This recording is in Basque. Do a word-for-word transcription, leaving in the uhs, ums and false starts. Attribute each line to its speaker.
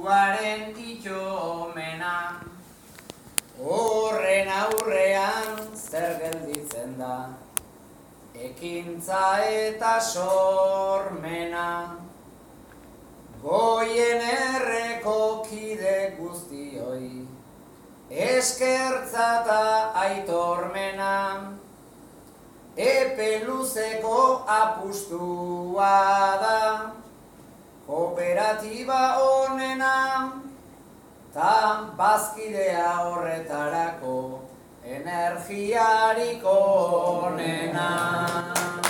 Speaker 1: munduaren itxomena. Horren aurrean zer gelditzen da, ekintza eta sormena. Goien erreko kide guztioi, eskertza eta aitormena. Epe luzeko apustua da, kooperatiba honena, ta bazkidea horretarako energiarik onena.